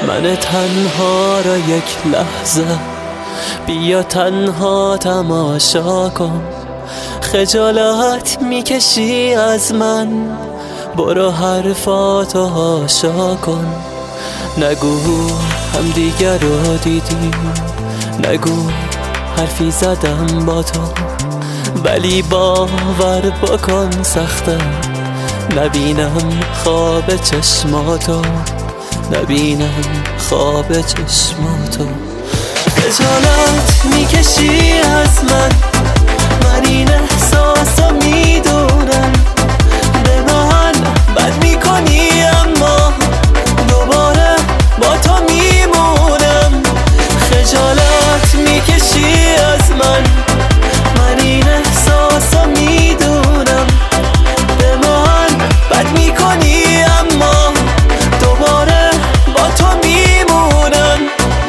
من تنها را یک لحظه بیا تنها تماشا کن. خجالت میکشی از من، برو حرفاتو هاشا کن. نگو هم دیگر رو دیدیم، نگو حرفی زدم با تو، ولی باور بکن سخته نبینم خواب چشماتو، نبینم خواب چشماتو. خجالت میکشی از من این احساسو میدونم. به من بد میکنی اما دوباره با تو میمونم. خجالت میکشی از من این احساسو میدونم. به من بد میکنی اما دوباره با تو میمونم.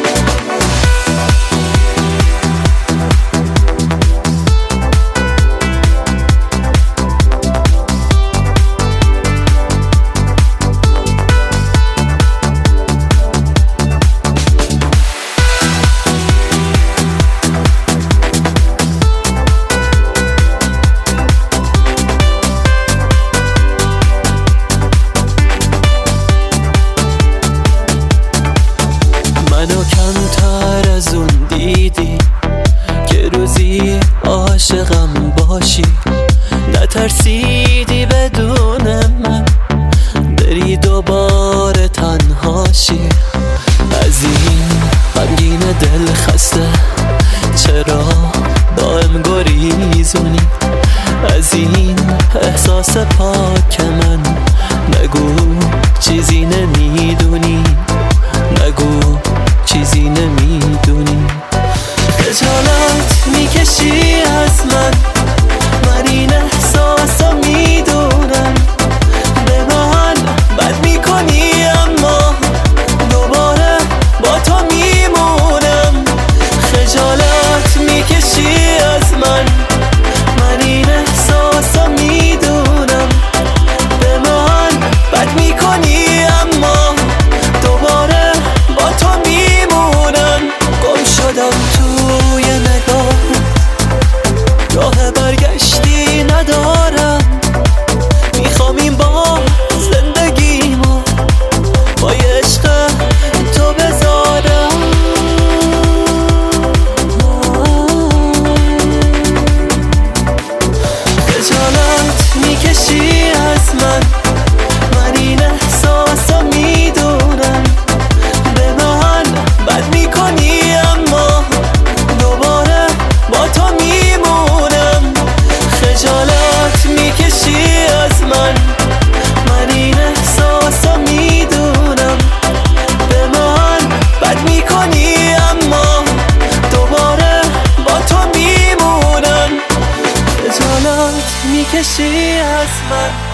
منو کمتر از اون دیدی که روزی عاشقم باشی. نترسیدی بدون من بری دوباره تنهاشی. از این غمگین دل خسته چرا دائم گریزونی؟ از این احساس پاک من نگو چیزی نمیدونی، نگو چیزی نمیدونی. خجالت میکشی از من این احساسو میدونم. به من بد میکنی اما دوباره با تو میمونم. خجالت میکشی از من این احساسو میدونم. به من بد میکنی اما دوباره با تو میمونم. گم شدم توی نگاه، راه برگشتی ندارم. میخوام این بار زندگیمو با عشق تو بذارم. خجالت میکشی از من این احساسو میدونم. به من بد میکنی اما دوباره با تو میمونم. خجالت میکشی از من این احساسو میدونم. به من بد میکنی اما دوباره با تو میمونم. خجالت میکشی از من.